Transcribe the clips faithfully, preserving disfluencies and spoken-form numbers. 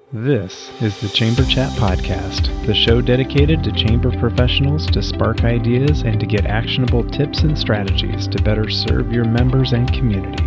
This is the Chamber Chat Podcast, the show dedicated to chamber professionals to spark ideas and to get actionable tips and strategies to better serve your members and community.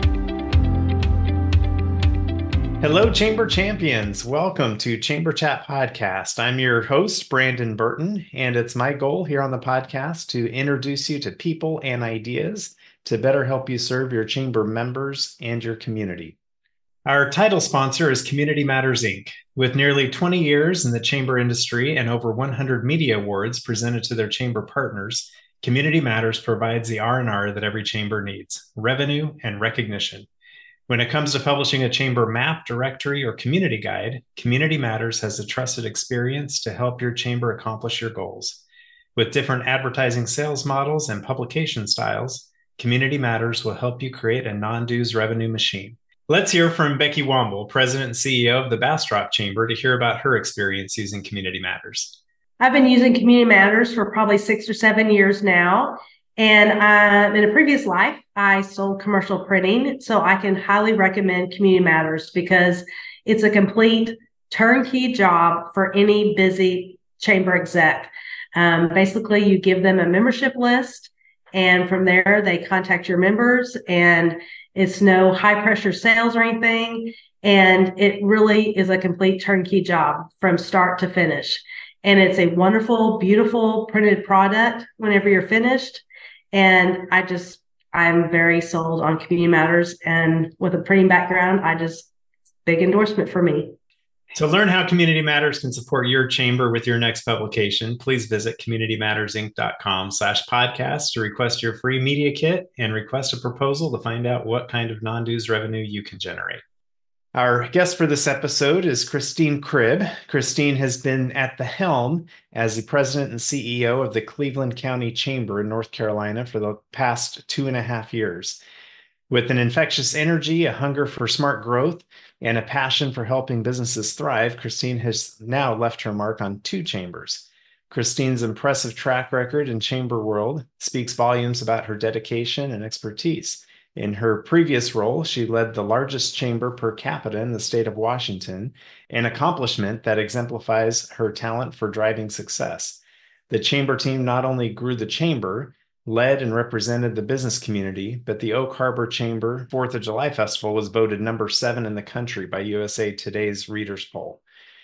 Hello, Chamber Champions. Welcome to Chamber Chat Podcast. I'm your host, Brandon Burton, and it's my goal here on the podcast to introduce you to people and ideas to better help you serve your chamber members and your community. Our title sponsor is Community Matters, Incorporated. With nearly twenty years in the chamber industry and over one hundred media awards presented to their chamber partners, Community Matters provides the R and R that every chamber needs, revenue and recognition. When it comes to publishing a chamber map, directory, or community guide, Community Matters has a trusted experience to help your chamber accomplish your goals. With different advertising sales models and publication styles, Community Matters will help you create a non-dues revenue machine. Let's hear from Becky Womble, President and C E O of the Bastrop Chamber, to hear about her experience using Community Matters. I've been using Community Matters for probably six or seven years now. And I, in a previous life, I sold commercial printing. So I can highly recommend Community Matters because it's a complete turnkey job for any busy chamber exec. Um, basically, you give them a membership list, and from there, they contact your members, and it's no high pressure sales or anything. And it really is a complete turnkey job from start to finish. And it's a wonderful, beautiful printed product whenever you're finished. And I just, I'm very sold on Community Matters. And with a printing background, I just, big endorsement for me. To learn how Community Matters can support your chamber with your next publication, please visit communitymattersinc.com slash podcast to request your free media kit and request a proposal to find out what kind of non-dues revenue you can generate. Our guest for this episode is Christine Cribb. Christine has been at the helm as the president and C E O of the Cleveland County Chamber in North Carolina for the past two and a half years. With an infectious energy, a hunger for smart growth, and a passion for helping businesses thrive, Christine has now left her mark on two chambers. Christine's impressive track record in chamber world speaks volumes about her dedication and expertise. In her previous role, she led the largest chamber per capita in the state of Washington, an accomplishment that exemplifies her talent for driving success. The chamber team not only grew the chamber, led and represented the business community, but the Oak Harbor Chamber fourth of July Festival was voted number seven in the country by U S A Today's Readers Poll.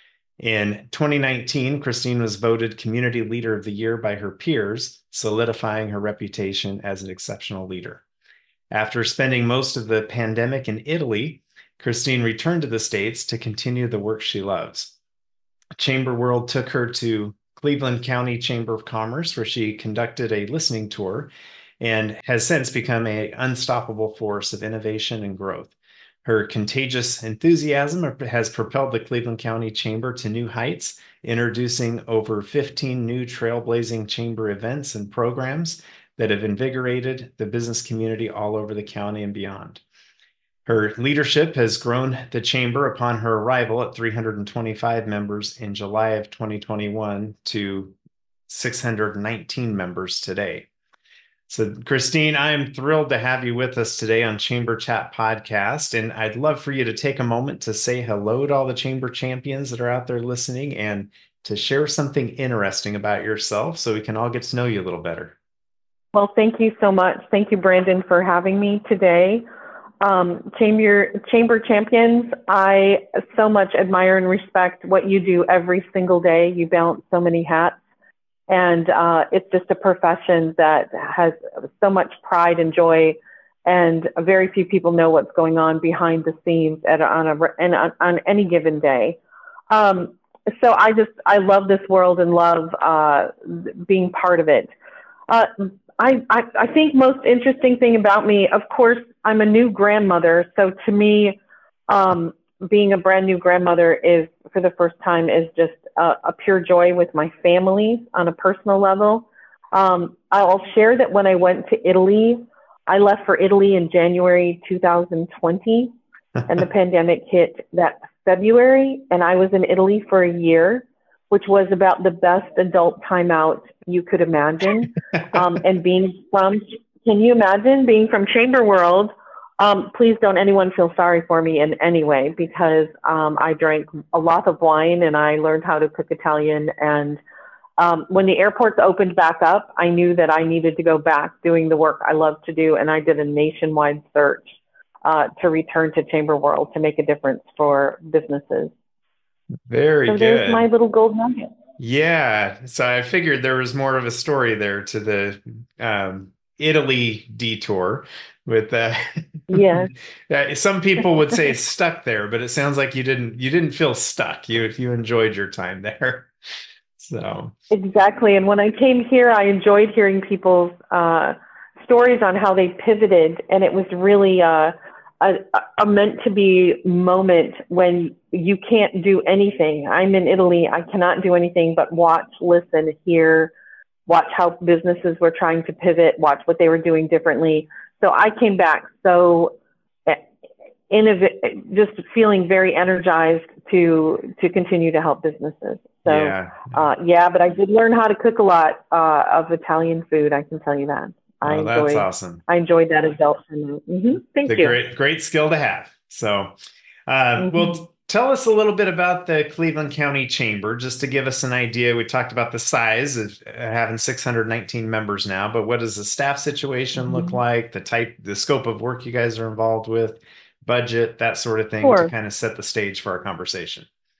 In twenty nineteen, Christine was voted Community Leader of the Year by her peers, solidifying her reputation as an exceptional leader. After spending most of the pandemic in Italy, Christine returned to the States to continue the work she loves. Chamber World took her to Cleveland County Chamber of Commerce, where she conducted a listening tour and has since become an unstoppable force of innovation and growth. Her contagious enthusiasm has propelled the Cleveland County Chamber to new heights, introducing over fifteen new trailblazing chamber events and programs that have invigorated the business community all over the county and beyond. Her leadership has grown the chamber upon her arrival at three hundred twenty-five members in July of twenty twenty-one to six hundred nineteen members today. So, Christine, I am thrilled to have you with us today on Chamber Chat Podcast, and I'd love for you to take a moment to say hello to all the chamber champions that are out there listening and to share something interesting about yourself so we can all get to know you a little better. Well, thank you so much. Thank you, Brandon, for having me today. Um, chamber, chamber champions, I so much admire and respect what you do every single day. You balance so many hats, and uh, it's just a profession that has so much pride and joy, and very few people know what's going on behind the scenes at, on, a, and on, on any given day. Um, so I just, I love this world and love uh, being part of it. Uh, I, I, I think most interesting thing about me, of course, I'm a new grandmother. So to me, um, being a brand new grandmother is, for the first time, is just a, a pure joy with my family on a personal level. Um, I'll share that when I went to Italy, I left for Italy in January two thousand twenty, and the pandemic hit that February, and I was in Italy for a year, which was about the best adult timeout you could imagine. Um, and being from, can you imagine being from Chamber World Um, please don't anyone feel sorry for me in any way, because um, I drank a lot of wine and I learned how to cook Italian. And um, when the airports opened back up, I knew that I needed to go back doing the work I love to do. And I did a nationwide search uh, to return to Chamber World to make a difference for businesses. Very so good. There's my little gold nugget. Yeah. So I figured there was more of a story there to the um, Italy detour with that. Yes. Uh, some people would say stuck there, but it sounds like you didn't you didn't feel stuck. You you enjoyed your time there. So Exactly. And when I came here, I enjoyed hearing people's uh, stories on how they pivoted. And it was really uh, a, a meant to be moment when you can't do anything. I'm in Italy. I cannot do anything but watch, listen, hear, watch how businesses were trying to pivot, watch what they were doing differently. So I came back so innov- just feeling very energized to to continue to help businesses. So yeah, uh, yeah, but I did learn how to cook a lot uh, of Italian food. I can tell you that. I oh, that's enjoyed awesome. I enjoyed that adult. Mm-hmm. Thank The you. great great skill to have. So, uh, Mm-hmm. well, tell us a little bit about the Cleveland County Chamber, just to give us an idea. We talked about the size of uh, having six hundred nineteen members now, but what does the staff situation look Mm-hmm. like? The type, the scope of work you guys are involved with, budget, that sort of thing, to Sure. kind of set the stage for our conversation.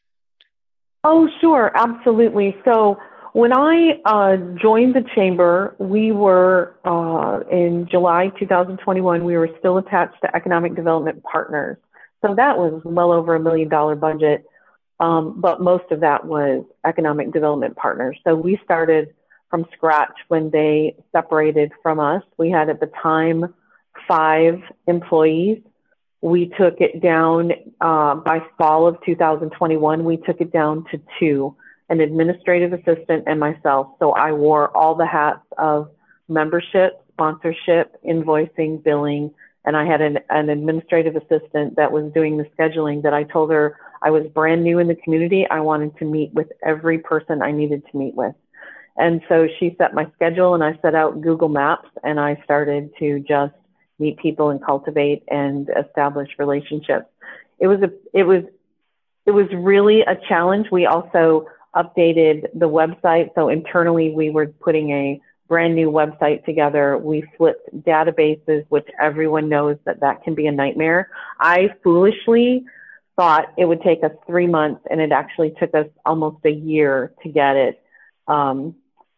Oh, sure, absolutely. So when I uh, joined the chamber, we were uh, in July two thousand twenty-one. We were still attached to Economic Development Partners, so that was well over a million dollar budget. Um, but most of that was Economic Development Partners. So we started from scratch when they separated from us. We had at the time five employees. We took it down uh, by fall of two thousand twenty-one. We took it down to two, an administrative assistant and myself. So I wore all the hats of membership, sponsorship, invoicing, billing, and I had an, an administrative assistant that was doing the scheduling. That I told her I was brand new in the community. I wanted to meet with every person I needed to meet with. And so she set my schedule and I set out Google Maps and I started to just meet people and cultivate and establish relationships. It was a, it was, it was really a challenge. We also updated the website. So internally we were putting a brand new website together. We flipped databases, which everyone knows that that can be a nightmare. I foolishly thought it would take us three months and it actually took us almost a year to get it um,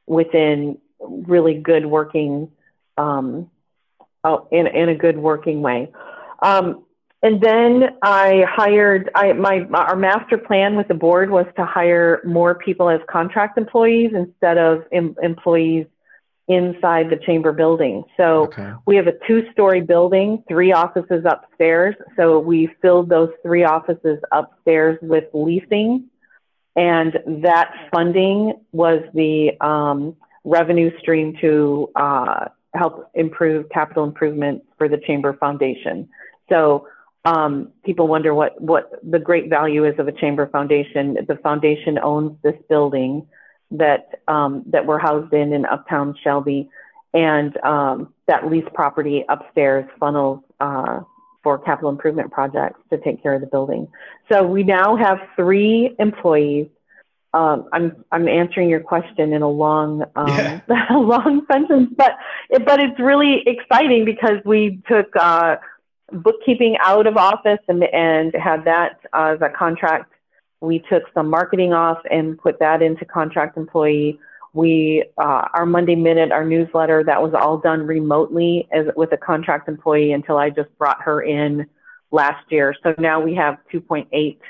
within really good working um, Oh, in, in a good working way. Um, and then I hired, I, my, our master plan with the board was to hire more people as contract employees instead of em, employees inside the chamber building. So Okay. we have a two-story building, three offices upstairs. So we filled those three offices upstairs with leasing, and that funding was the um, revenue stream to uh, help improve capital improvements for the Chamber Foundation. So um, people wonder what, what the great value is of a Chamber Foundation. The foundation owns this building that, um, that we're housed in in Uptown Shelby, and um, that lease property upstairs funnels uh, for capital improvement projects to take care of the building. So we now have three employees. Um, I'm I'm answering your question in a long um, Yeah. a long sentence, but it, but it's really exciting because we took uh, bookkeeping out of office and and had that uh, as a contract. We took some marketing off and put that into contract employee. We uh, our Monday Minute, our newsletter, that was all done remotely as with a contract employee until I just brought her in last year. So now we have two point eight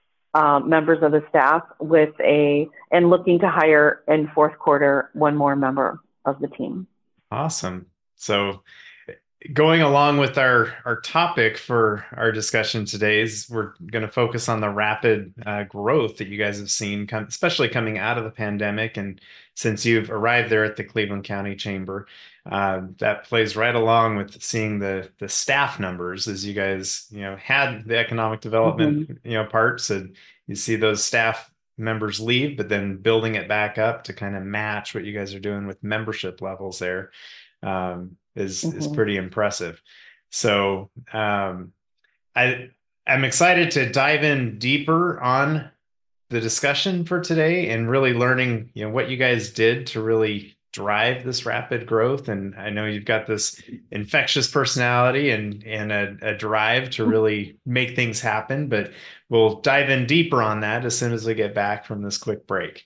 Um, members of the staff with a, and looking to hire in fourth quarter, one more member of the team. Awesome. So going along with our, our topic for our discussion today is we're going to focus on the rapid uh, growth that you guys have seen, come, especially coming out of the pandemic. And since you've arrived there at the Cleveland County Chamber, uh, that plays right along with seeing the the staff numbers as you guys, you know, had the economic development, Mm-hmm. you know, parts, and you see those staff members leave, but then building it back up to kind of match what you guys are doing with membership levels there um, is is Mm-hmm. pretty impressive. So um, I, I'm excited to dive in deeper on the discussion for today and really learning, you know, what you guys did to really drive this rapid growth. And I know you've got this infectious personality and and a, a drive to really make things happen, but we'll dive in deeper on that as soon as we get back from this quick break.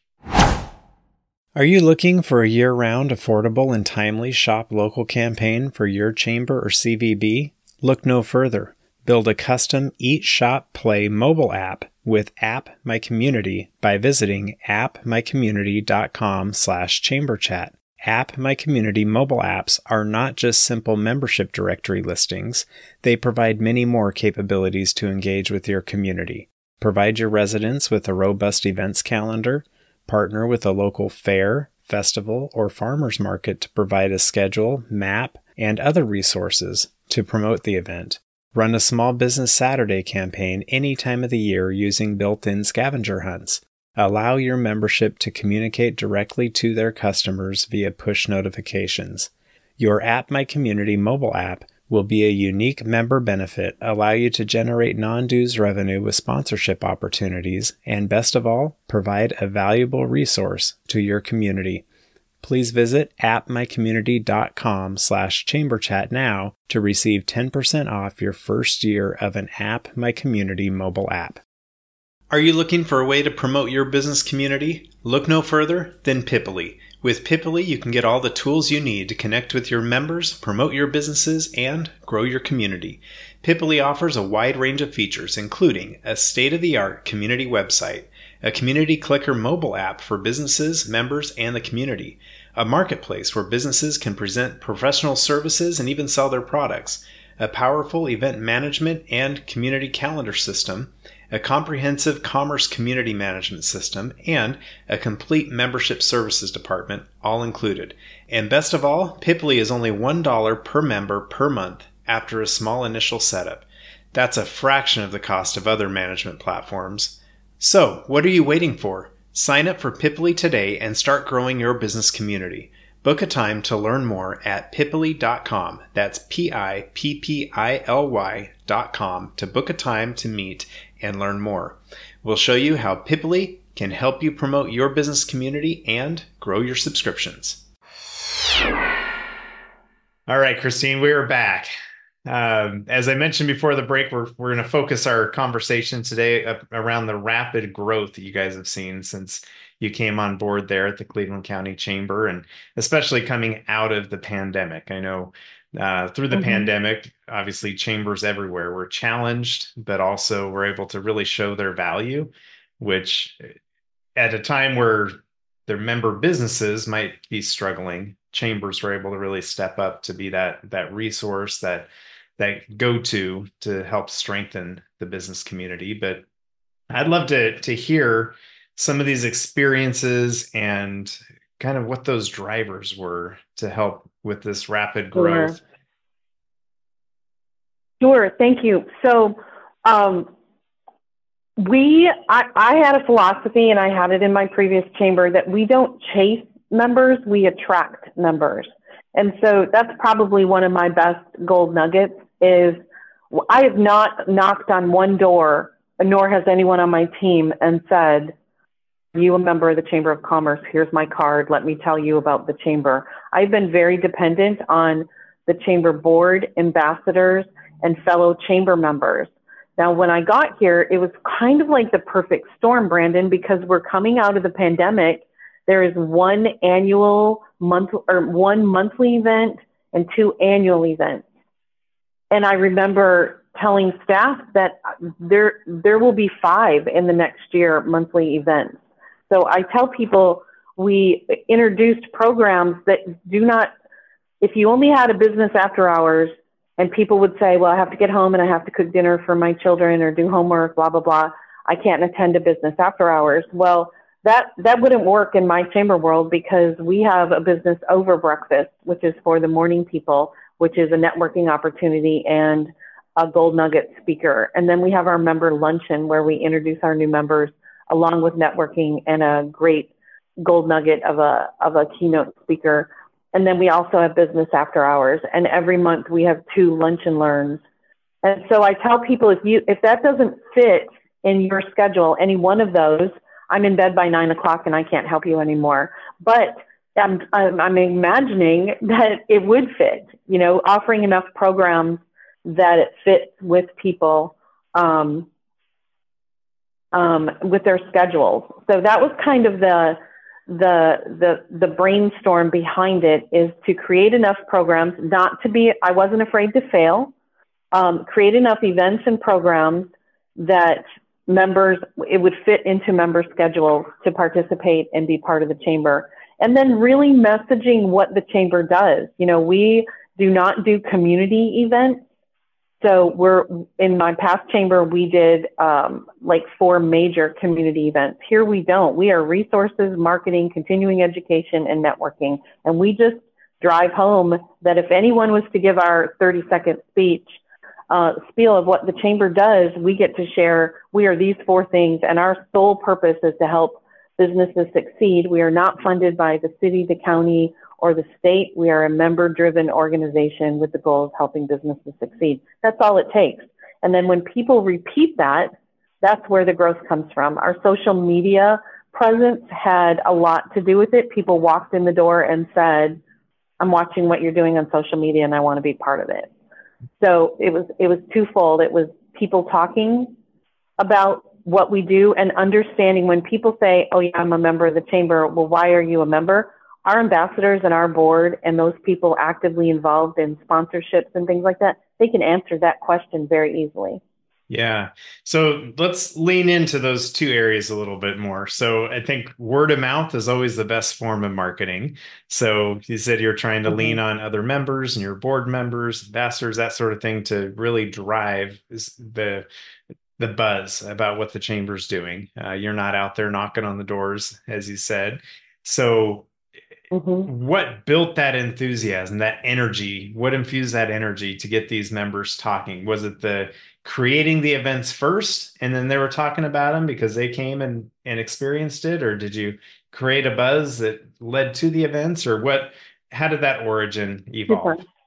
Are you looking for a year-round, affordable, and timely shop local campaign for your chamber or C V B? Look no further. Build a custom Eat, Shop, Play mobile app with App My Community by visiting appmycommunity.com slash chamberchat. App My Community mobile apps are not just simple membership directory listings. They provide many more capabilities to engage with your community. Provide your residents with a robust events calendar. Partner with a local fair, festival, or farmers market to provide a schedule, map, and other resources to promote the event. Run a small business Saturday campaign any time of the year using built-in scavenger hunts. Allow your membership to communicate directly to their customers via push notifications. Your App My Community mobile app will be a unique member benefit, allow you to generate non-dues revenue with sponsorship opportunities, and best of all, provide a valuable resource to your community. Please visit appmycommunity.com slash chamberchat now to receive ten percent off your first year of an App My Community mobile app. Are you looking for a way to promote your business community? Look no further than Piply. With Piply, you can get all the tools you need to connect with your members, promote your businesses, and grow your community. Piply offers a wide range of features, including a state-of-the-art community website, a community clicker mobile app for businesses, members, and the community, a marketplace where businesses can present professional services and even sell their products, a powerful event management and community calendar system, a comprehensive commerce community management system, and a complete membership services department, all included. And best of all, Piply is only one dollar per member per month after a small initial setup. That's a fraction of the cost of other management platforms. So, what are you waiting for? Sign up for Piply today and start growing your business community. Book a time to learn more at piply dot com. That's P I P P I L Y dot com to book a time to meet and learn more. We'll show you how Piply can help you promote your business community and grow your subscriptions. All right, Christine, we are back. Um, as I mentioned before the break, we're we're going to focus our conversation today up around the rapid growth that you guys have seen since you came on board there at the Cleveland County Chamber, and especially coming out of the pandemic. I know uh, through the mm-hmm. pandemic, obviously chambers everywhere were challenged, but also were able to really show their value, which at a time where their member businesses might be struggling, chambers were able to really step up to be that that resource, that that go-to to help strengthen the business community. But I'd love to to hear some of these experiences and kind of what those drivers were to help with this rapid growth. Sure, sure. Thank you. So um, we, I, I had a philosophy, and I had it in my previous chamber, that we don't chase members, we attract members. And so that's probably one of my best gold nuggets is I have not knocked on one door, nor has anyone on my team, and said, you a member of the Chamber of Commerce, here's my card, let me tell you about the chamber. I've been very dependent on the chamber board, ambassadors, and fellow chamber members. Now, when I got here, it was kind of like the perfect storm, Brandon, because we're coming out of the pandemic. There is one annual month or one monthly event and two annual events. And I remember telling staff that there, there will be five in the next year monthly events. So I tell people we introduced programs that do not, if you only had a business after hours and people would say, well, I have to get home and I have to cook dinner for my children or do homework, blah, blah, blah. I can't attend a business after hours. Well, that, that wouldn't work in my chamber world because we have a business over breakfast, which is for the morning people, which is a networking opportunity and a gold nugget speaker. And then we have our member luncheon where we introduce our new members along with networking and a great gold nugget of a, of a keynote speaker. And then we also have business after hours. And every month we have two lunch and learns. And so I tell people, if you, if that doesn't fit in your schedule, any one of those, I'm in bed by nine o'clock and I can't help you anymore. But I'm, I'm, I'm imagining that it would fit, you know, offering enough programs that it fits with people, um, um, with their schedules. So that was kind of the, the, the, the brainstorm behind it, is to create enough programs, not to be, I wasn't afraid to fail, um, create enough events and programs that members, it would fit into member schedules to participate and be part of the chamber. And then really messaging what the chamber does. You know, we do not do community events. So we're, in my past chamber, we did um, like four major community events. Here we don't. We are resources, marketing, continuing education, and networking. And we just drive home that if anyone was to give our thirty second speech, uh, spiel of what the chamber does, we get to share, we are these four things, and our sole purpose is to help businesses succeed. We are not funded by the city, the county, or the state. We are a member-driven organization with the goal of helping businesses succeed. That's all it takes. And then when people repeat that, that's where the growth comes from. Our social media presence had a lot to do with it. People walked in the door and said, I'm watching what you're doing on social media and I want to be part of it. So it was, it was twofold. It was people talking about what we do and understanding when people say, oh yeah, I'm a member of the chamber. Well, why are you a member? Our ambassadors and our board and those people actively involved in sponsorships and things like that, they can answer that question very easily. Yeah. So let's lean into those two areas a little bit more. So I think word of mouth is always the best form of marketing. So you said you're trying to mm-hmm. lean on other members and your board members, ambassadors, that sort of thing to really drive the the buzz about what the chamber's doing. Uh, you're not out there knocking on the doors, as you said. So mm-hmm. what built that enthusiasm, that energy? What infused that energy to get these members talking? Was it the creating the events first and then they were talking about them because they came and, and experienced it? Or did you create a buzz that led to the events? Or what? How did that origin evolve? Super.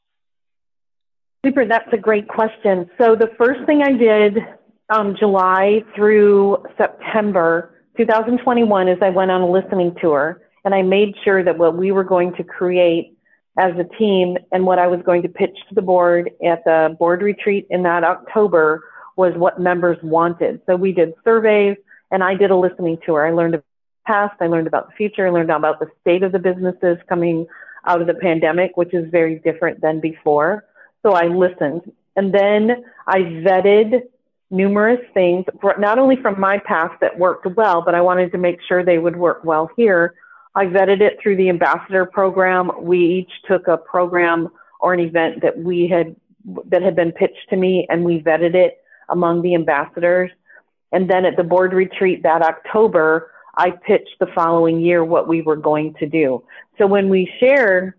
Super, that's a great question. So the first thing I did um, July through September two thousand twenty-one is I went on a listening tour. And I made sure that what we were going to create as a team and what I was going to pitch to the board at the board retreat in that October was what members wanted. So we did surveys and I did a listening tour. I learned about the past, I learned about the future, I learned about the state of the businesses coming out of the pandemic, which is very different than before. So I listened. And then I vetted numerous things, not only from my past that worked well, but I wanted to make sure they would work well here. I vetted it through the ambassador program. We each took a program or an event that we had, that had been pitched to me, and we vetted it among the ambassadors. And then at the board retreat that October, I pitched the following year what we were going to do. So when we shared,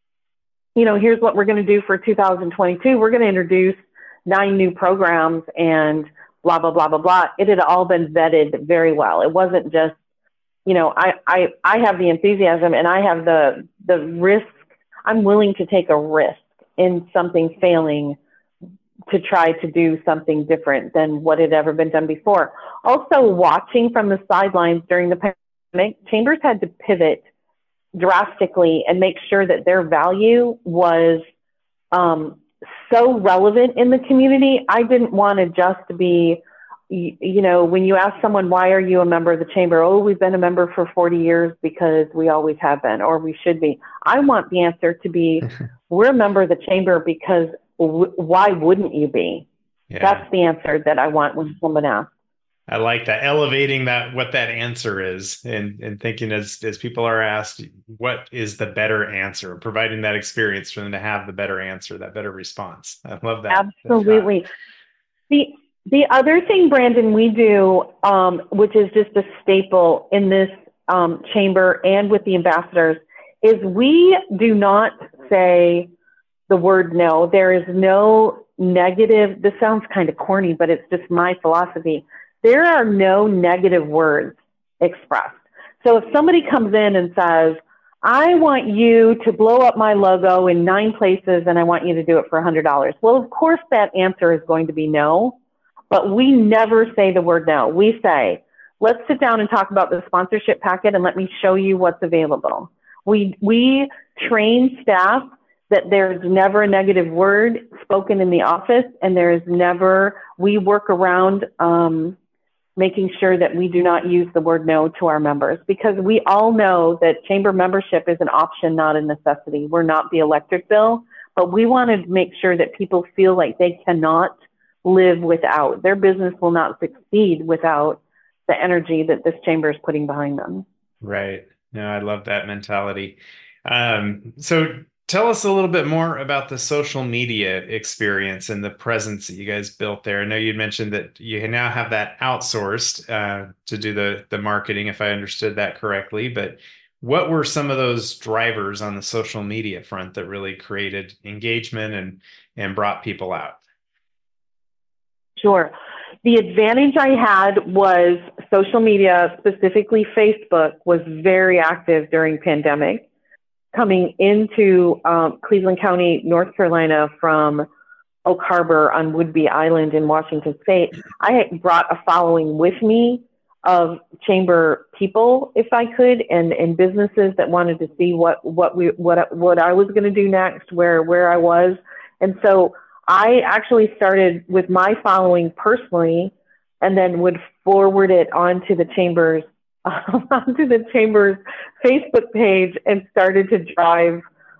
you know, here's what we're going to do for two thousand twenty-two, we're going to introduce nine new programs and blah, blah, blah, blah, blah. It had all been vetted very well. It wasn't just, you know, I, I, I have the enthusiasm and I have the, the risk. I'm willing to take a risk in something failing to try to do something different than what had ever been done before. Also, watching from the sidelines during the pandemic, chambers had to pivot drastically and make sure that their value was um, so relevant in the community. I didn't want to just be, you know, when you ask someone, why are you a member of the chamber? Oh, we've been a member for forty years because we always have been, or we should be. I want the answer to be, we're a member of the chamber because w- why wouldn't you be? Yeah. That's the answer that I want when someone asks. I like that, elevating that, what that answer is, and, and thinking as, as people are asked, what is the better answer, providing that experience for them to have the better answer, that better response. I love that. Absolutely. The The other thing, Brandon, we do, um, which is just a staple in this um, chamber and with the ambassadors, is we do not say the word no. There is no negative. This sounds kind of corny, but it's just my philosophy. There are no negative words expressed. So if somebody comes in and says, I want you to blow up my logo in nine places and I want you to do it for one hundred dollars. Well, of course that answer is going to be no, but we never say the word no. We say, let's sit down and talk about the sponsorship packet and let me show you what's available. We, we train staff that there's never a negative word spoken in the office, and there is never, we work around um, making sure that we do not use the word no to our members, because we all know that chamber membership is an option, not a necessity. We're not the electric bill, but we want to make sure that people feel like they cannot live without. Their business will not succeed without the energy that this chamber is putting behind them. Right. No, I love that mentality. Um, so tell us a little bit more about the social media experience and the presence that you guys built there. I know you mentioned that you now have that outsourced uh, to do the, the marketing, if I understood that correctly, but what were some of those drivers on the social media front that really created engagement and, and brought people out? Sure. The advantage I had was social media, specifically Facebook, was very active during pandemic. Coming into um, Cleveland County, North Carolina from Oak Harbor on Whidbey Island in Washington State, I had brought a following with me of chamber people, if I could, and, and businesses that wanted to see what, what we, what, what I was going to do next, where, where I was. And so I actually started with my following personally, and then would forward it onto the chamber's onto the chamber's Facebook page and started to drive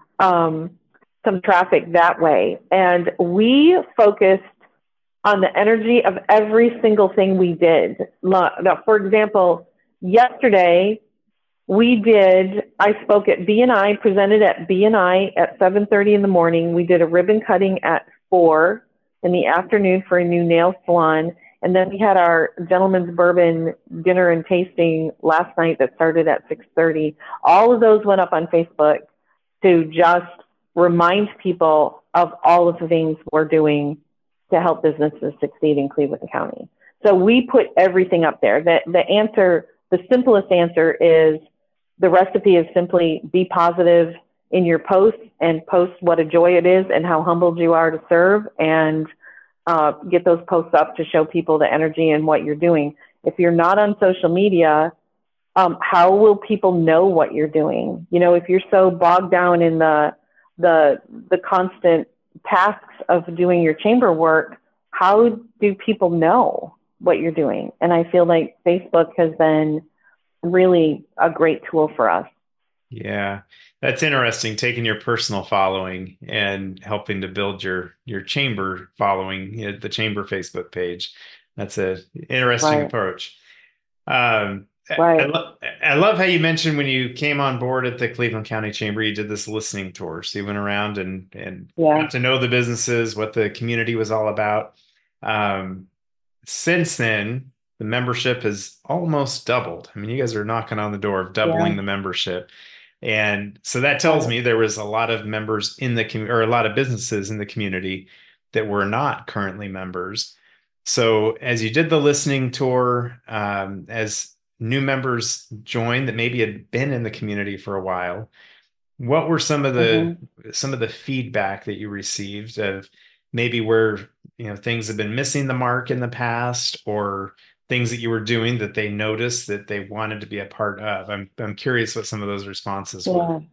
um, some traffic that way. And we focused on the energy of every single thing we did. Now, for example, yesterday we did, I spoke at B and I, presented at B and I at seven thirty in the morning. We did a ribbon cutting at four in the afternoon for a new nail salon. And then we had our gentleman's bourbon dinner and tasting last night that started at six thirty. All of those went up on Facebook to just remind people of all of the things we're doing to help businesses succeed in Cleveland County. So we put everything up there. The, the answer, the simplest answer is, the recipe is simply be positive in your posts and post what a joy it is and how humbled you are to serve, and Uh, get those posts up to show people the energy and what you're doing. If you're not on social media, um, how will people know what you're doing? You know, if you're so bogged down in the the the constant tasks of doing your chamber work, how do people know what you're doing? And I feel like Facebook has been really a great tool for us. Yeah, that's interesting. Taking your personal following and helping to build your your chamber following, you know, the chamber Facebook page. That's a interesting Right. approach. Um, I, I, Right. lo- I love how you mentioned when you came on board at the Cleveland County Chamber, you did this listening tour. So you went around and and Yeah. got to know the businesses, what the community was all about. Um, since then, the membership has almost doubled. I mean, you guys are knocking on the door of doubling Yeah. the membership. And so that tells Right. me there was a lot of members in the community, or a lot of businesses in the community that were not currently members. So as you did the listening tour, um, as new members joined that maybe had been in the community for a while, what were some of the Mm-hmm. some of the feedback that you received of maybe where, you know, things have been missing the mark in the past, or things that you were doing that they noticed that they wanted to be a part of? I'm I'm curious what some of those responses were. Yeah.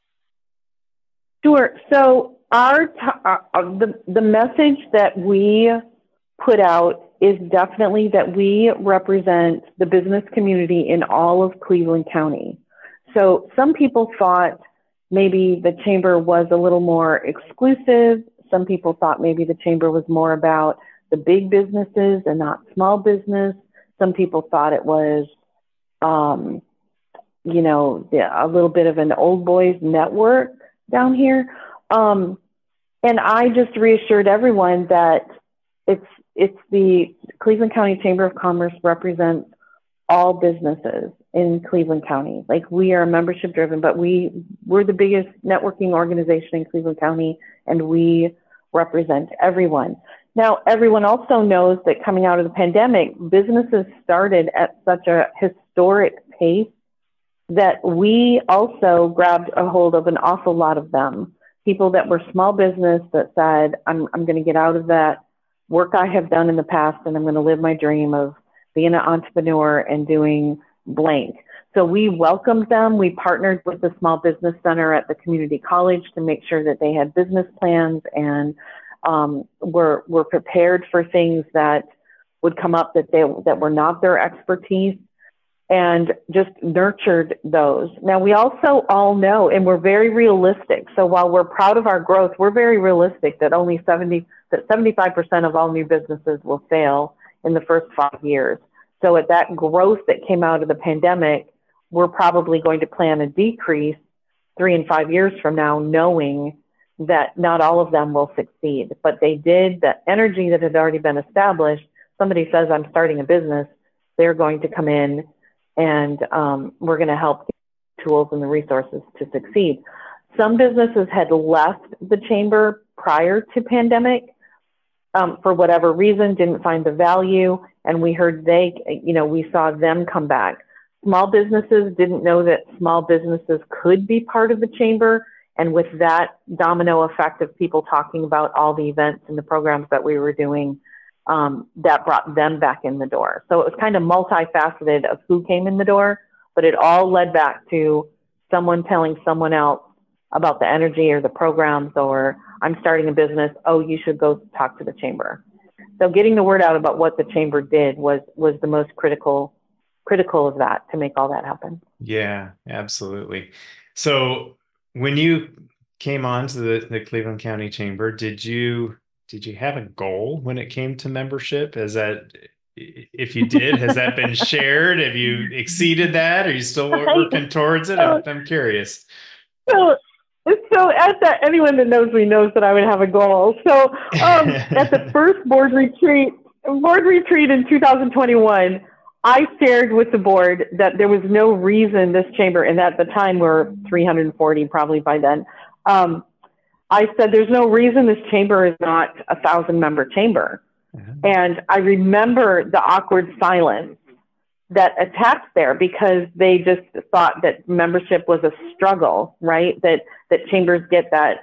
Sure. So our t- uh, the the message that we put out is definitely that we represent the business community in all of Cleveland County. So some people thought maybe the chamber was a little more exclusive. Some people thought maybe the chamber was more about the big businesses and not small business. Some people thought it was, um, you know, a little bit of an old boys network down here. Um, and I just reassured everyone that it's it's the Cleveland County Chamber of Commerce represents all businesses in Cleveland County. Like, we are membership driven, but we we're the biggest networking organization in Cleveland County, and we represent everyone. Now, everyone also knows that coming out of the pandemic, businesses started at such a historic pace that we also grabbed a hold of an awful lot of them. People that were small business that said, I'm, I'm going to get out of that work I have done in the past and I'm going to live my dream of being an entrepreneur and doing blank. So we welcomed them. We partnered with the Small Business Center at the community college to make sure that they had business plans and um, were, were prepared for things that would come up that they that were not their expertise, and just nurtured those. Now, we also all know, and we're very realistic. So while we're proud of our growth, we're very realistic that only seventy, that seventy-five percent of all new businesses will fail in the first five years. So at that growth that came out of the pandemic, we're probably going to plan a decrease three and five years from now, knowing that not all of them will succeed. But they did, the energy that had already been established. Somebody says, I'm starting a business, they're going to come in and um, we're going to help the tools and the resources to succeed. Some businesses had left the chamber prior to pandemic um, for whatever reason, didn't find the value. And we heard they, you know, we saw them come back. Small businesses didn't know that small businesses could be part of the chamber. And with that domino effect of people talking about all the events and the programs that we were doing, um, that brought them back in the door. So it was kind of multifaceted of who came in the door, but it all led back to someone telling someone else about the energy or the programs, or I'm starting a business. Oh, you should go talk to the chamber. So getting the word out about what the chamber did was, was the most critical, critical of that to make all that happen. Yeah, absolutely. So when you came on to the, the Cleveland County Chamber, did you did you have a goal when it came to membership? Is that, if you did, has that been shared? Have you exceeded that? Are you still working towards it? I'm, I'm curious. So, so as that, anyone that knows me knows that I would have a goal. So um, at the first board retreat, board retreat in two thousand twenty-one, I shared with the board that there was no reason this chamber, and at the time we're three hundred forty probably by then, um, I said there's no reason this chamber is not a thousand member chamber. Mm-hmm. And I remember the awkward silence that attached there because they just thought that membership was a struggle, right? That that chambers get that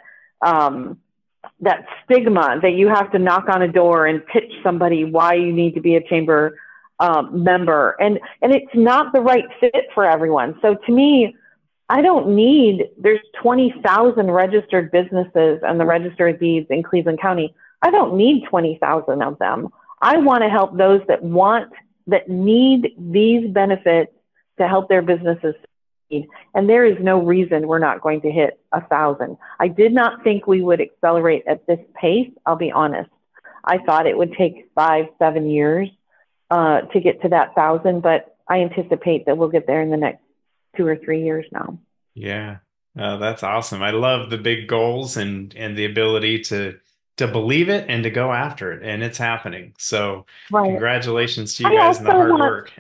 um, that stigma that you have to knock on a door and pitch somebody why you need to be a chamber Um, member, and and it's not the right fit for everyone. So to me, I don't need, there's twenty thousand registered businesses on the Register of Deeds in Cleveland County. I don't need twenty thousand of them. I want to help those that want, that need these benefits to help their businesses succeed. And there is no reason we're not going to hit a thousand. I did not think we would accelerate at this pace. I'll be honest. I thought it would take five, seven years Uh, to get to that thousand, but I anticipate that we'll get there in the next two or three years now. Yeah, uh, that's awesome. I love the big goals and and the ability to to believe it and to go after it, and it's happening. So right. Congratulations to you I guys and the hard want, work.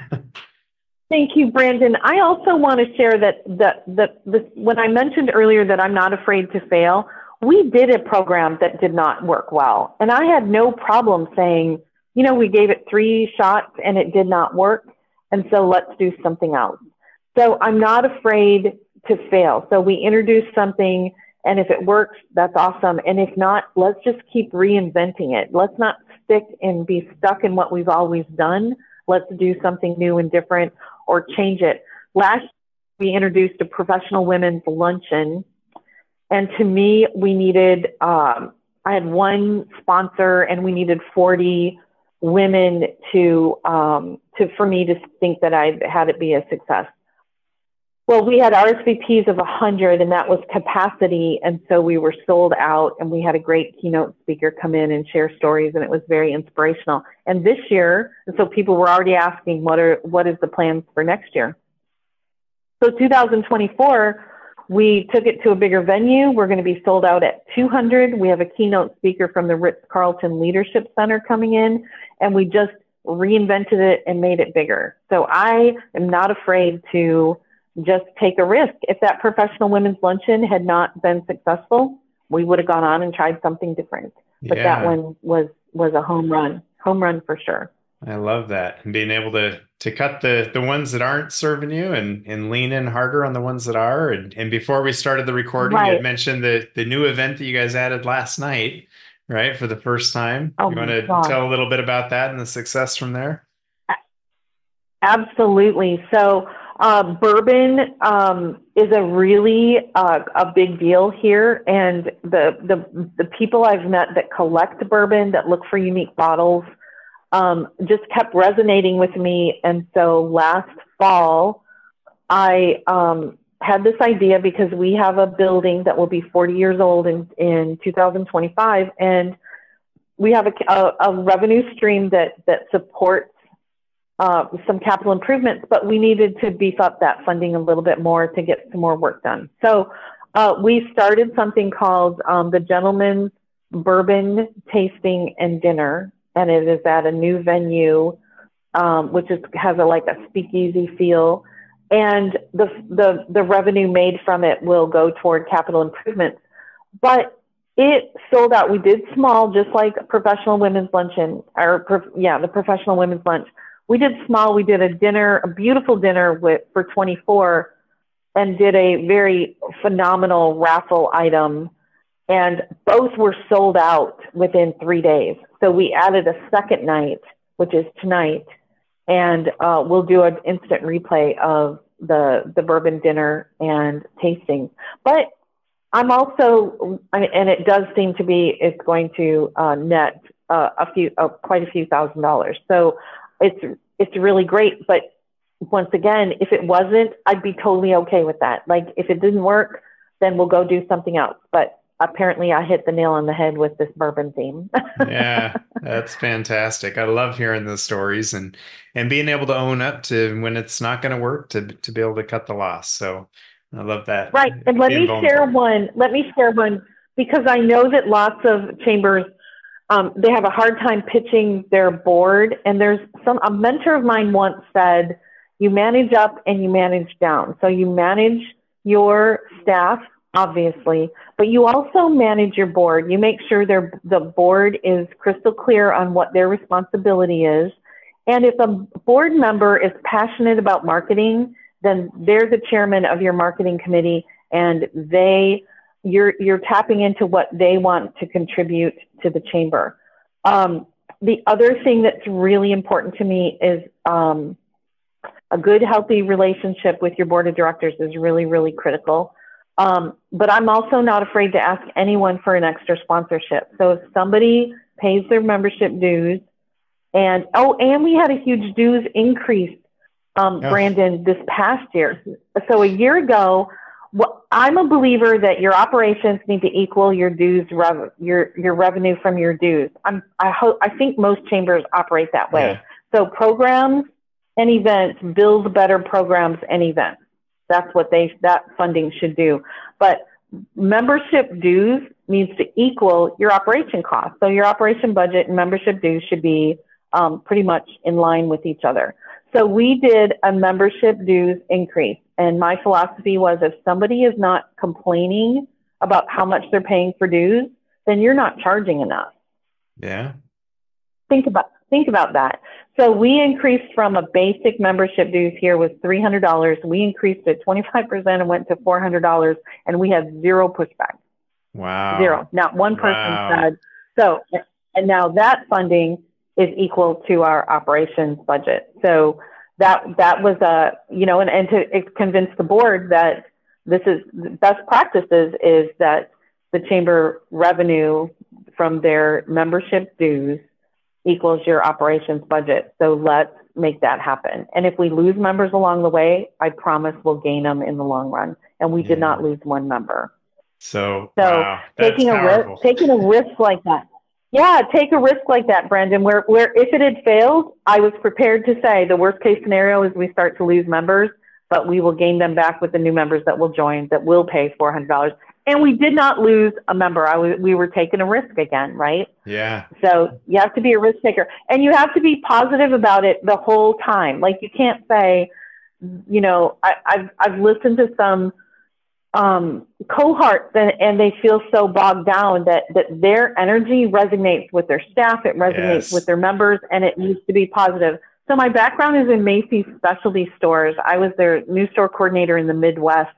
Thank you, Brandon. I also want to share that the, the the when I mentioned earlier that I'm not afraid to fail, we did a program that did not work well, and I had no problem saying, you know, we gave it three shots and it did not work. And so let's do something else. So I'm not afraid to fail. So we introduced something, and if it works, that's awesome. And if not, let's just keep reinventing it. Let's not stick and be stuck in what we've always done. Let's do something new and different or change it. Last year, we introduced a professional women's luncheon. And to me, we needed, um, I had one sponsor and we needed forty women to, um, to, for me to think that I had it be a success. Well, we had R S V Ps of a hundred and that was capacity. And so we were sold out, and we had a great keynote speaker come in and share stories, and it was very inspirational. And this year, and so people were already asking, what are, what is the plans for next year? So two thousand twenty-four, we took it to a bigger venue. We're going to be sold out at two hundred. We have a keynote speaker from the Ritz-Carlton Leadership Center coming in, and we just reinvented it and made it bigger. So I am not afraid to just take a risk. If that professional women's luncheon had not been successful, we would have gone on and tried something different. But yeah. That one was, was a home run, home run for sure. I love that. And being able to to cut the the ones that aren't serving you and and lean in harder on the ones that are. And and before we started the recording, you had Right. mentioned the the new event that you guys added last night, right? For the first time. Oh You want my to gosh. tell a little bit about that and the success from there? Absolutely. So, uh, bourbon um, is a really uh, a big deal here, and the the the people I've met that collect bourbon, that look for unique bottles, um, just kept resonating with me. And so last fall, I um, had this idea because we have a building that will be forty years old in in two thousand twenty-five, and we have a, a, a revenue stream that that supports uh, some capital improvements, but we needed to beef up that funding a little bit more to get some more work done. So uh, we started something called um, the Gentleman's Bourbon Tasting and Dinner, and it is at a new venue, um, which is, has a, like a speakeasy feel. And the, the, the revenue made from it will go toward capital improvements. But it sold out. We did small, just like Professional Women's Luncheon, or yeah, the Professional Women's Lunch. We did small. We did a dinner, a beautiful dinner with for twenty-four, and did a very phenomenal raffle item. And both were sold out within three days. So we added a second night, which is tonight, and uh, we'll do an instant replay of the the bourbon dinner and tasting. But I'm also, and it does seem to be, it's going to uh, net uh, a few, uh, quite a few thousand dollars. So it's it's really great. But once again, if it wasn't, I'd be totally okay with that. Like if it didn't work, then we'll go do something else. But apparently, I hit the nail on the head with this bourbon theme. Yeah, that's fantastic. I love hearing the stories and and being able to own up to when it's not going to work to to be able to cut the loss. So I love that. Right. And let Being me share vulnerable. one. Let me share one because I know that lots of chambers, um, they have a hard time pitching their board. And there's some, a mentor of mine once said, you manage up and you manage down. So you manage your staff, obviously, but you also manage your board. You make sure their, the board is crystal clear on what their responsibility is. And if a board member is passionate about marketing, then they're the chairman of your marketing committee, and they, you're, you're tapping into what they want to contribute to the chamber. Um, the other thing that's really important to me is um, a good, healthy relationship with your board of directors is really, really critical. Um, but I'm also not afraid to ask anyone for an extra sponsorship. So if somebody pays their membership dues, and, oh, and we had a huge dues increase, Um, Oh, Brandon, this past year. So a year ago, well, I'm a believer that your operations need to equal your dues, rev- your your revenue from your dues. I'm, I hope, I think most chambers operate that way. yeah. So programs and events build better programs and events. That's what they that funding should do. But membership dues needs to equal your operation costs. So your operation budget and membership dues should be um, pretty much in line with each other. So we did a membership dues increase. And my philosophy was if somebody is not complaining about how much they're paying for dues, then you're not charging enough. Yeah. Think about, think about that. So we increased from a basic membership dues here was three hundred dollars. We increased it twenty-five percent and went to four hundred dollars, and we had zero pushback. Wow. Zero. Not one person Wow. said, so, and now that funding is equal to our operations budget. So that that was a, you know, and, and to convince the board that this is best practices is that the chamber revenue from their membership dues equals your operations budget. So let's make that happen. And if we lose members along the way, I promise we'll gain them in the long run. And we did Yeah. not lose one member. So, So wow, that's taking a powerful. risk, taking a risk like that. Yeah, take a risk like that, Brandon, where, where if it had failed, I was prepared to say the worst case scenario is we start to lose members, but we will gain them back with the new members that will join, that will pay four hundred dollars. And we did not lose a member. I was, we were taking a risk again, right? Yeah. So you have to be a risk taker, and you have to be positive about it the whole time. Like you can't say, you know, I, I've, I've listened to some um, cohorts and, and they feel so bogged down that, that their energy resonates with their staff, it resonates Yes. with their members, and it needs to be positive. So my background is in Macy's specialty stores. I was their new store coordinator in the Midwest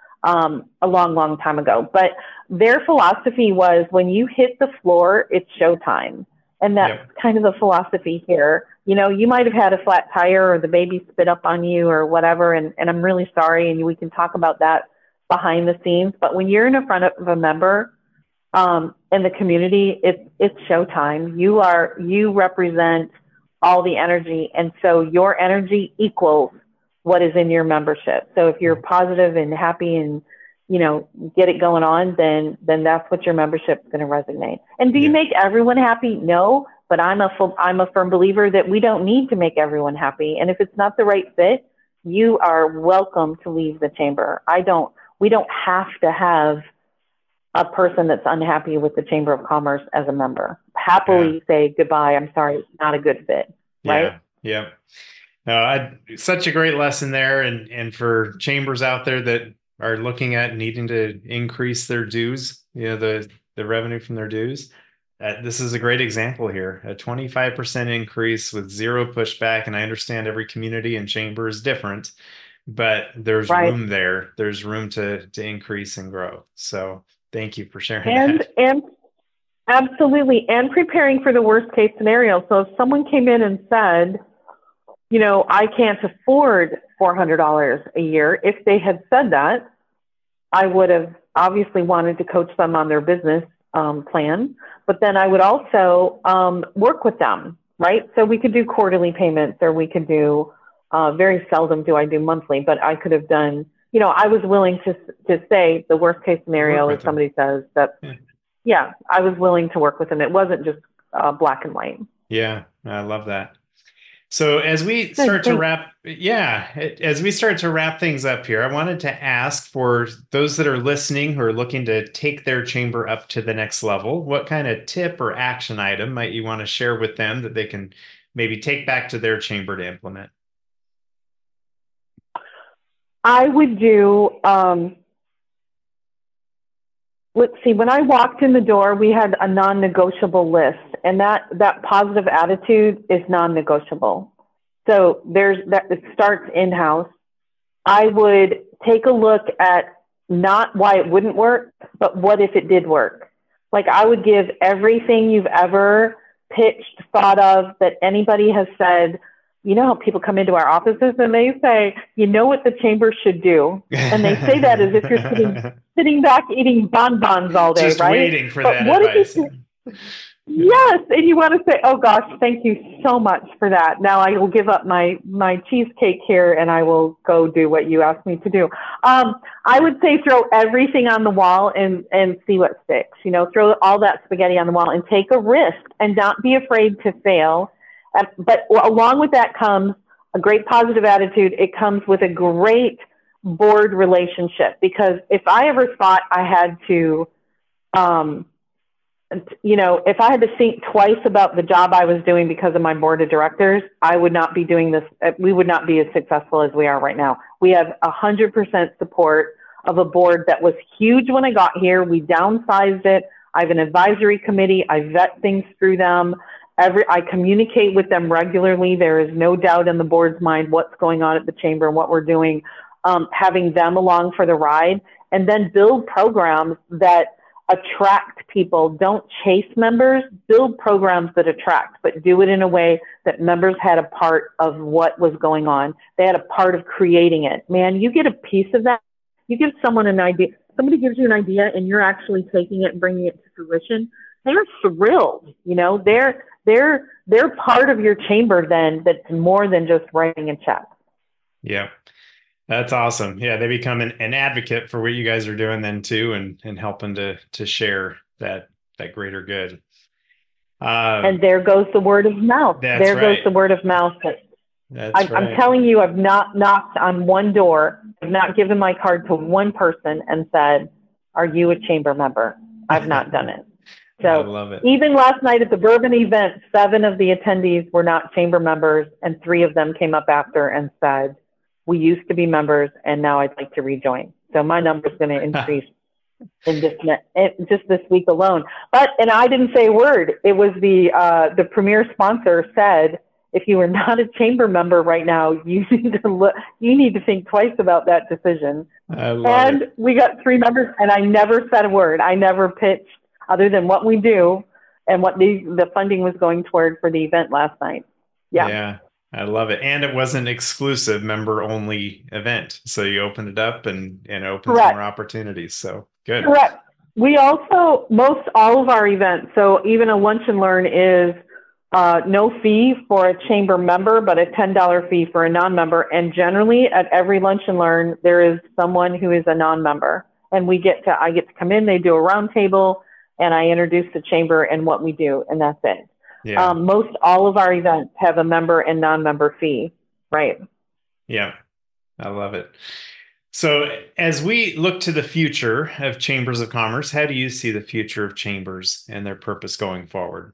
um, a long, long time ago. But their philosophy was when you hit the floor, it's showtime. And that's yep. kind of the philosophy here. You know, you might have had a flat tire or the baby spit up on you or whatever, and, and I'm really sorry, and we can talk about that behind the scenes. But when you're in front of a member um, in the community, it's it's showtime. You are you represent all the energy, and so your energy equals what is in your membership. So if you're positive and happy and you know get it going on, then then that's what your membership is going to resonate. And do you yeah. make everyone happy? No, but I'm a full, I'm a firm believer that we don't need to make everyone happy. And if it's not the right fit, you are welcome to leave the chamber. I don't. We don't have to have a person that's unhappy with the Chamber of Commerce as a member. Happily yeah. say goodbye. I'm sorry, it's not a good fit. Right? Yeah. Yeah. No, I, such a great lesson there. And, and for chambers out there that are looking at needing to increase their dues, you know, the, the revenue from their dues, uh, this is a great example here. A twenty-five percent increase with zero pushback. And I understand every community and chamber is different, but there's right. room there. There's room to, to increase and grow. So thank you for sharing and, that. And absolutely. And preparing for the worst case scenario. So if someone came in and said, you know, I can't afford four hundred dollars a year. If they had said that, I would have obviously wanted to coach them on their business um, plan, but then I would also um, work with them, right? So we could do quarterly payments, or we could do Uh, very seldom do I do monthly, but I could have done, you know, I was willing to to say the worst case scenario is somebody says that, yeah. yeah, I was willing to work with them. It wasn't just uh, black and white. Yeah, I love that. So as we start to wrap, yeah, as we start to wrap things up here, I wanted to ask for those that are listening who are looking to take their chamber up to the next level, what kind of tip or action item might you want to share with them that they can maybe take back to their chamber to implement? I would do, um, let's see, when I walked in the door, we had a non-negotiable list, and that, that positive attitude is non-negotiable. So there's that, it starts in-house. I would take a look at not why it wouldn't work, but what if it did work? Like I would give everything you've ever pitched, thought of, that anybody has said. You know how people come into our offices and they say, you know what the chamber should do? And they say that as if you're sitting, sitting back eating bonbons all day, Just right? waiting for but that what advice. If you, yes, and you want to say, oh gosh, thank you so much for that. Now I will give up my, my cheesecake here and I will go do what you asked me to do. Um, I would say throw everything on the wall and, and see what sticks. You know, throw all that spaghetti on the wall and take a risk and not be afraid to fail. Uh, but along with that comes a great positive attitude. It comes with a great board relationship, because if I ever thought I had to, um, you know, if I had to think twice about the job I was doing because of my board of directors, I would not be doing this. We would not be as successful as we are right now. We have one hundred percent support of a board that was huge when I got here. We downsized it. I have an advisory committee. I vet things through them. Every, I communicate with them regularly. There is no doubt in the board's mind what's going on at the chamber and what we're doing, um, having them along for the ride, and then build programs that attract people. Don't chase members, build programs that attract, but do it in a way that members had a part of what was going on. They had a part of creating it. Man, you get a piece of that. You give someone an idea. Somebody gives you an idea and you're actually taking it and bringing it to fruition. They're thrilled. You know, they're, They're they're part of your chamber then that's more than just writing a check. Yeah, that's awesome. Yeah, they become an, an advocate for what you guys are doing then too, and and helping to to share that that greater good. Uh, and there goes the word of mouth. There right. goes the word of mouth. That that's I'm, right. I'm telling you, I've not knocked on one door. I've not given my card to one person and said, "Are you a chamber member?" I've not done it. So I love it. Even last night at the bourbon event, seven of the attendees were not chamber members, and three of them came up after and said, we used to be members and now I'd like to rejoin. So my number is going to increase in this in just this week alone. But, and I didn't say a word. It was the, uh, the premier sponsor said, if you are not a chamber member right now, you need to look, you need to think twice about that decision. I love and it. we got three members, and I never said a word. I never pitched other than what we do and what the, the funding was going toward for the event last night. Yeah. Yeah. I love it. And it wasn't exclusive member only event. So you opened it up and, and opened Correct. more opportunities. So good. Correct. We also, most all of our events, so even a lunch and learn is uh, no fee for a chamber member, but a ten dollar fee for a non-member. And generally at every lunch and learn, there is someone who is a non-member. And we get to, I get to come in, they do a round table, and I introduce the chamber and what we do, and that's it. Yeah. Um, most all of our events have a member and non-member fee, right? Yeah. I love it. So as we look to the future of chambers of commerce, how do you see the future of chambers and their purpose going forward?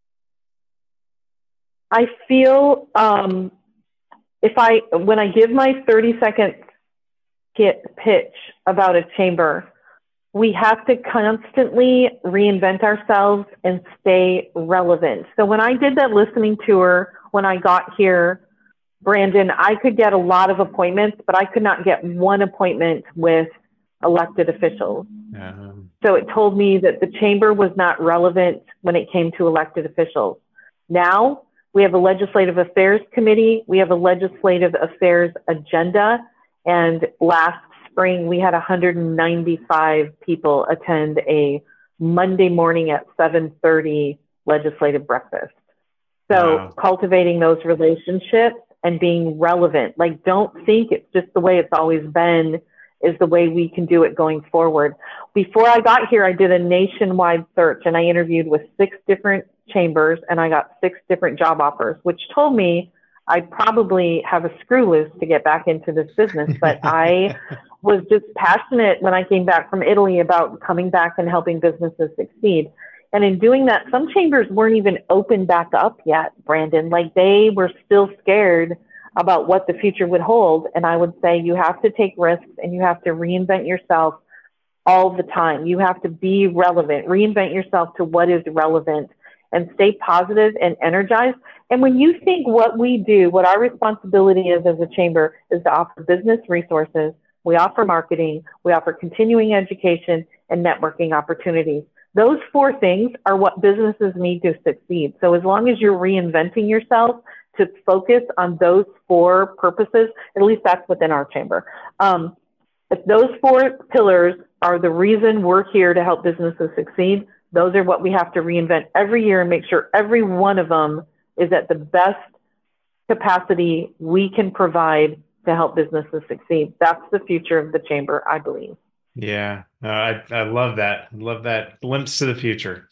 I feel um, if I, when I give my thirty second get pitch about a chamber, we have to constantly reinvent ourselves and stay relevant. So when I did that listening tour, when I got here, Brandon, I could get a lot of appointments, but I could not get one appointment with elected officials. Um, So it told me that the chamber was not relevant when it came to elected officials. Now we have a legislative affairs committee. We have a legislative affairs agenda. And last spring, we had one hundred ninety-five people attend a Monday morning at seven thirty legislative breakfast. So Wow. cultivating those relationships and being relevant, like don't think it's just the way it's always been is the way we can do it going forward. Before I got here, I did a nationwide search and I interviewed with six different chambers and I got six different job offers, which told me I'd probably have a screw loose to get back into this business. But I was just passionate when I came back from Italy about coming back and helping businesses succeed. And in doing that, some chambers weren't even open back up yet, Brandon. Like they were still scared about what the future would hold. And I would say you have to take risks and you have to reinvent yourself all the time. You have to be relevant, reinvent yourself to what is relevant and stay positive and energized. And when you think what we do, what our responsibility is as a chamber is to offer business resources, we offer marketing, we offer continuing education and networking opportunities. Those four things are what businesses need to succeed. So as long as you're reinventing yourself to focus on those four purposes, at least that's within our chamber. Um, if those four pillars are the reason we're here to help businesses succeed, those are what we have to reinvent every year and make sure every one of them is at the best capacity we can provide to help businesses succeed. That's the future of the chamber, I believe. Yeah, uh, I, I love that. I love that glimpse to the future.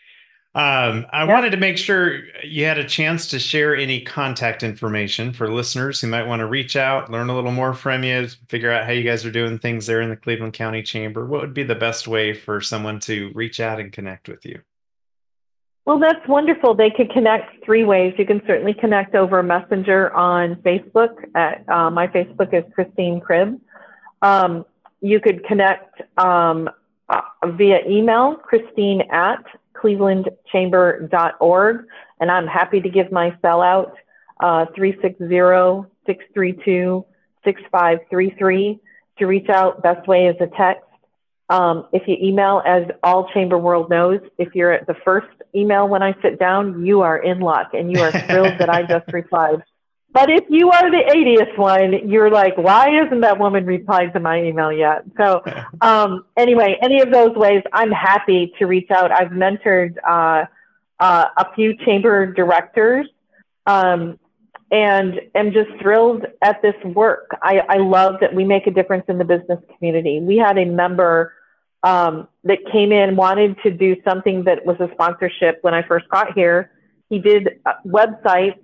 Um, I Yep. wanted to make sure you had a chance to share any contact information for listeners who might want to reach out, learn a little more from you, figure out how you guys are doing things there in the Cleveland County Chamber. What would be the best way for someone to reach out and connect with you? Well, that's wonderful. They could connect three ways. You can certainly connect over Messenger on Facebook. At, uh, my Facebook is Christine Cribb. Um, you could connect um, uh, via email, Christine at cleveland chamber dot org. And I'm happy to give my cell out, uh, three six zero, six three two, six five three three. To reach out, best way is a text. Um, if you email, as all Chamber World knows, if you're at the first email when I sit down, you are in luck and you are thrilled that I just replied. But if you are the eightieth one, you're like, why isn't that woman replied to my email yet? So um, anyway, any of those ways, I'm happy to reach out. I've mentored uh, uh, a few chamber directors um, and am just thrilled at this work. I, I love that we make a difference in the business community. We had a member um, that came in, wanted to do something that was a sponsorship when I first got here. He did uh, websites.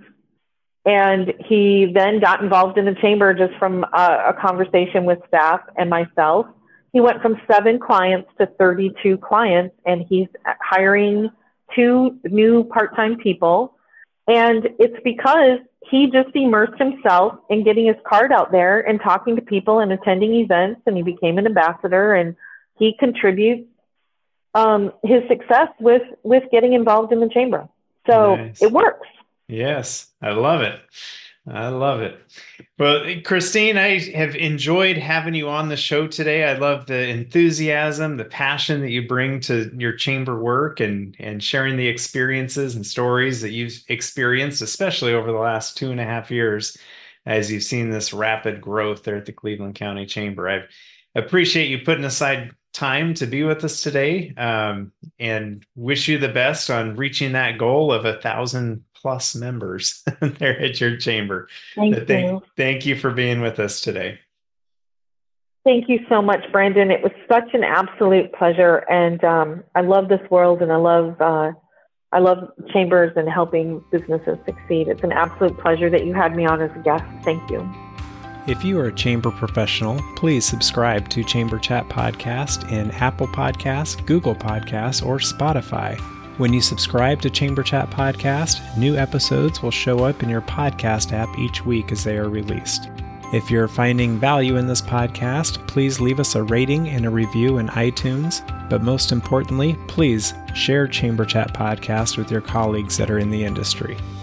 And he then got involved in the chamber just from a, a conversation with staff and myself. He went from seven clients to thirty-two clients, and he's hiring two new part-time people. And it's because he just immersed himself in getting his card out there and talking to people and attending events, and he became an ambassador, and he contributes um, his success with, with getting involved in the chamber. So nice. It works. Yes, I love it. I love it. Well, Christine, I have enjoyed having you on the show today. I love the enthusiasm, the passion that you bring to your chamber work, and, and sharing the experiences and stories that you've experienced, especially over the last two and a half years, as you've seen this rapid growth there at the Cleveland County Chamber. I appreciate you putting aside time to be with us today, um, and wish you the best on reaching that goal of a thousand plus members there at your chamber. Thank thank, you. Thank you for being with us today. Thank you so much, Brandon. It was such an absolute pleasure, and um, I love this world, and I love uh, I love chambers and helping businesses succeed. It's an absolute pleasure that you had me on as a guest. Thank you. If you are a chamber professional, please subscribe to Chamber Chat Podcast in Apple Podcasts, Google Podcasts, or Spotify. When you subscribe to Chamber Chat Podcast, new episodes will show up in your podcast app each week as they are released. If you're finding value in this podcast, please leave us a rating and a review in iTunes. But most importantly, please share Chamber Chat Podcast with your colleagues that are in the industry.